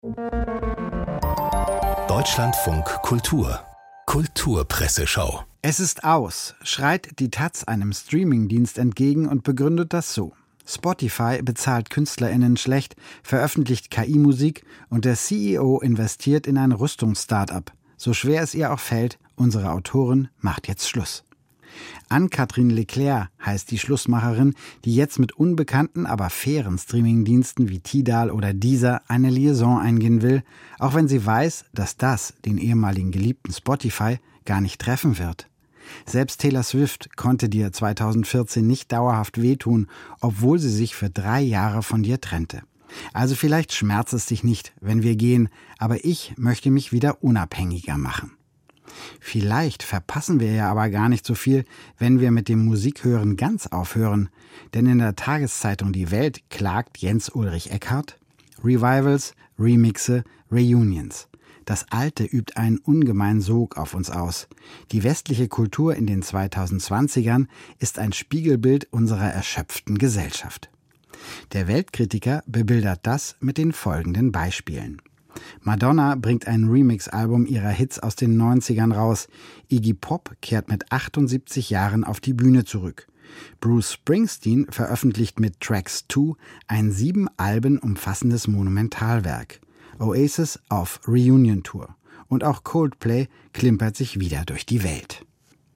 Deutschlandfunk Kultur Kulturpresseschau. Es ist aus, schreit die taz einem Streamingdienst entgegen und begründet das so. Spotify bezahlt KünstlerInnen schlecht, veröffentlicht KI-Musik und der CEO investiert in ein Rüstungs-Startup. So schwer es ihr auch fällt, unsere Autorin macht jetzt Schluss. Anne-Kathrin Leclerc heißt die Schlussmacherin, die jetzt mit unbekannten, aber fairen Streamingdiensten wie Tidal oder Deezer eine Liaison eingehen will, auch wenn sie weiß, dass das den ehemaligen geliebten Spotify gar nicht treffen wird. Selbst Taylor Swift konnte dir 2014 nicht dauerhaft wehtun, obwohl sie sich für 3 Jahre von dir trennte. Also vielleicht schmerzt es dich nicht, wenn wir gehen, aber ich möchte mich wieder unabhängiger machen. Vielleicht verpassen wir ja aber gar nicht so viel, wenn wir mit dem Musikhören ganz aufhören. Denn in der Tageszeitung Die Welt klagt Jens Ulrich Eckhardt: Revivals, Remixe, Reunions. Das Alte übt einen ungemeinen Sog auf uns aus. Die westliche Kultur in den 2020ern ist ein Spiegelbild unserer erschöpften Gesellschaft. Der Weltkritiker bebildert das mit den folgenden Beispielen. Madonna bringt ein Remix-Album ihrer Hits aus den 90ern raus. Iggy Pop kehrt mit 78 Jahren auf die Bühne zurück. Bruce Springsteen veröffentlicht mit Tracks 2 ein 7 Alben umfassendes Monumentalwerk. Oasis auf Reunion-Tour. Und auch Coldplay klimpert sich wieder durch die Welt.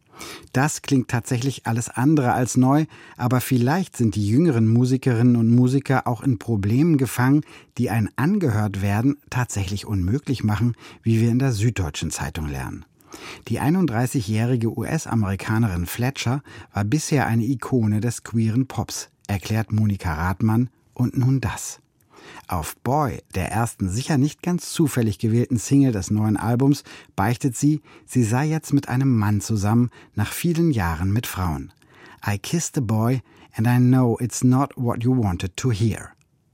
Das klingt tatsächlich alles andere als neu, aber vielleicht sind die jüngeren Musikerinnen und Musiker auch in Problemen gefangen, die ein Angehörtwerden tatsächlich unmöglich machen, wie wir in der Süddeutschen Zeitung lernen. Die 31-jährige US-Amerikanerin Fletcher war bisher eine Ikone des queeren Pops, erklärt Monika Rathmann, und nun das. Auf Boy, der ersten sicher nicht ganz zufällig gewählten Single des neuen Albums, beichtet sie sei jetzt mit einem Mann zusammen, nach vielen Jahren mit Frauen. I kissed a boy and I know it's not what you wanted to hear.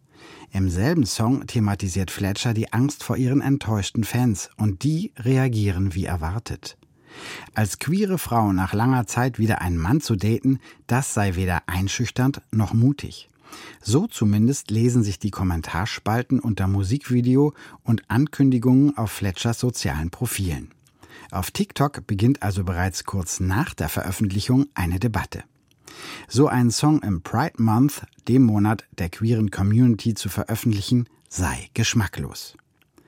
Im selben Song thematisiert Fletcher die Angst vor ihren enttäuschten Fans und die reagieren wie erwartet. Als queere Frau nach langer Zeit wieder einen Mann zu daten, das sei weder einschüchternd noch mutig. So zumindest lesen sich die Kommentarspalten unter Musikvideo und Ankündigungen auf Fletchers sozialen Profilen. Auf TikTok beginnt also bereits kurz nach der Veröffentlichung eine Debatte. So einen Song im Pride Month, dem Monat der queeren Community, zu veröffentlichen, sei geschmacklos.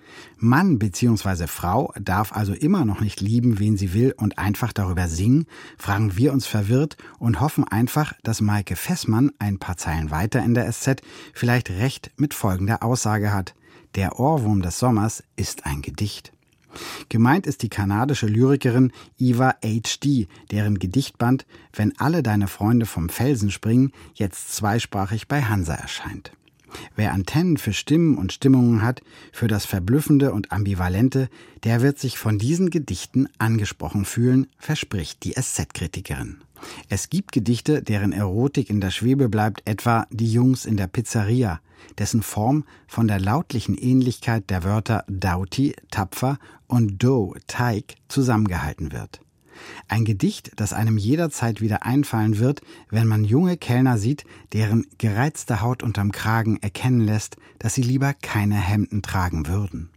Mann bzw. Frau darf also immer noch nicht lieben, wen sie will und einfach darüber singen, fragen wir uns verwirrt und hoffen einfach, dass Maike Fessmann ein paar Zeilen weiter in der SZ vielleicht recht mit folgender Aussage hat: Der Ohrwurm des Sommers ist ein Gedicht. Gemeint ist die kanadische Lyrikerin Eva H.D., deren Gedichtband Wenn alle deine Freunde vom Felsen springen jetzt zweisprachig bei Hansa erscheint. Wer Antennen für Stimmen und Stimmungen hat, für das Verblüffende und Ambivalente, der wird sich von diesen Gedichten angesprochen fühlen, verspricht die SZ-Kritikerin. Es gibt Gedichte, deren Erotik in der Schwebe bleibt, etwa Die Jungs in der Pizzeria, dessen Form von der lautlichen Ähnlichkeit der Wörter Doughty, tapfer und Dough, Teig, zusammengehalten wird. Ein Gedicht, das einem jederzeit wieder einfallen wird, wenn man junge Kellner sieht, deren gereizte Haut unterm Kragen erkennen lässt, dass sie lieber keine Hemden tragen würden.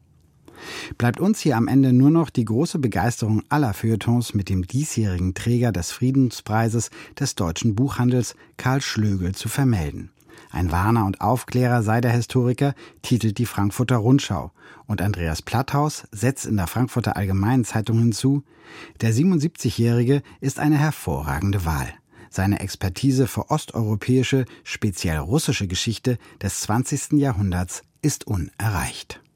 Bleibt uns hier am Ende nur noch die große Begeisterung aller Feuilletons mit dem diesjährigen Träger des Friedenspreises des deutschen Buchhandels, Karl Schlögel, zu vermelden. Ein Warner und Aufklärer sei der Historiker, titelt die Frankfurter Rundschau. Und Andreas Platthaus setzt in der Frankfurter Allgemeinen Zeitung hinzu: Der 77-Jährige ist eine hervorragende Wahl. Seine Expertise für osteuropäische, speziell russische Geschichte des 20. Jahrhunderts ist unerreicht.